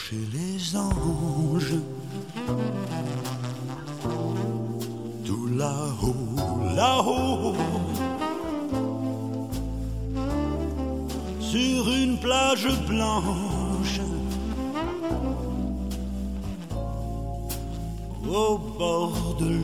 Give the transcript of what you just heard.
chez les anges, tout là-haut, là-haut, sur une plage blanche, au bord de